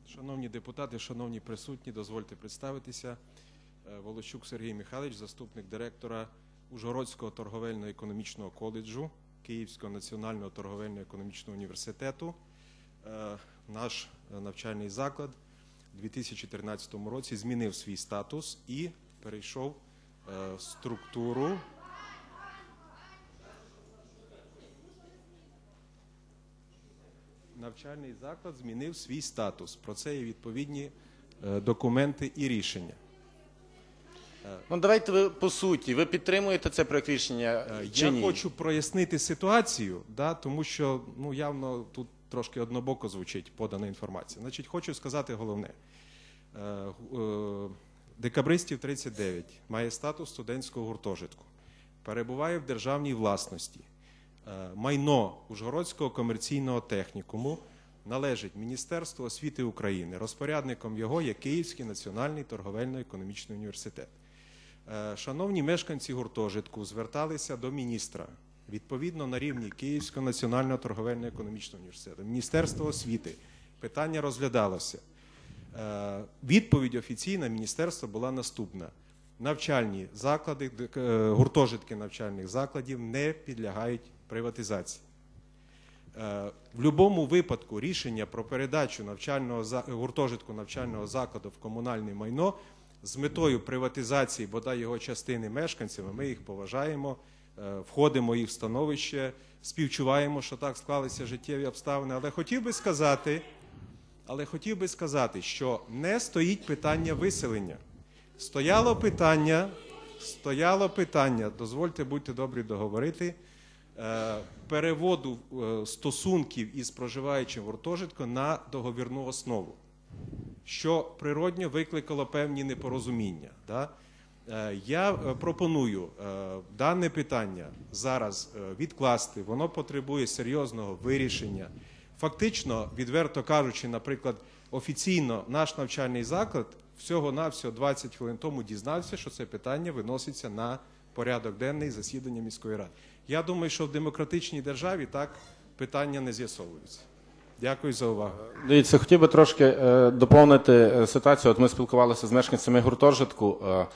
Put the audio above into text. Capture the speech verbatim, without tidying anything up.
Шановні депутати, шановні присутні, дозвольте представитися. Волощук Сергій Михайлович, заступник директора Ужгородського торговельно-економічного коледжу Київського національного торговельно-економічного університету. Наш навчальний заклад у дві тисячі тринадцятому році змінив свій статус і перейшов в структуру навчальний заклад змінив свій статус. Про це є відповідні документи і рішення. Ну, давайте ви по суті. Ви підтримуєте це проект рішення чи Я ні? хочу прояснити ситуацію, да, тому що ну, явно тут трошки однобоко звучить подана інформація. Значить, хочу сказати головне. Декабристів тридцять дев'ять має статус студентського гуртожитку. Перебуває в державній власності. Майно Ужгородського комерційного технікуму належить Міністерству освіти України. Розпорядником його є Київський національний торговельно-економічний університет. Шановні мешканці гуртожитку зверталися до міністра, відповідно на рівні Київського національного торговельно-економічного університету. Міністерство освіти. Питання розглядалося. Відповідь офіційна міністерства була наступна. Навчальні заклади, гуртожитки навчальних закладів не підлягають приватизації. В будь-якому випадку рішення про передачу навчального, гуртожитку навчального закладу в комунальне майно з метою приватизації, бодай його частини мешканцями, ми їх поважаємо, входимо в їх становище, співчуваємо, що так склалися життєві обставини. Але хотів би сказати, але хотів би сказати, що не стоїть питання виселення. Стояло питання, стояло питання, дозвольте, будьте добрі договорити, переводу стосунків із проживаючим гуртожитком на договірну основу, що природньо викликало певні непорозуміння. Да? Я пропоную дане питання зараз відкласти, воно потребує серйозного вирішення. Фактично, відверто кажучи, наприклад, офіційно наш навчальний заклад всього-навсього двадцять хвилин тому дізнався, що це питання виноситься на порядок денний засідання міської ради. Я думаю, що в демократичній державі так питання не з'ясовуються. Дякую за увагу. Дивіться, хотів би трошки е, доповнити ситуацію. От ми спілкувалися з мешканцями гуртожитку. Е,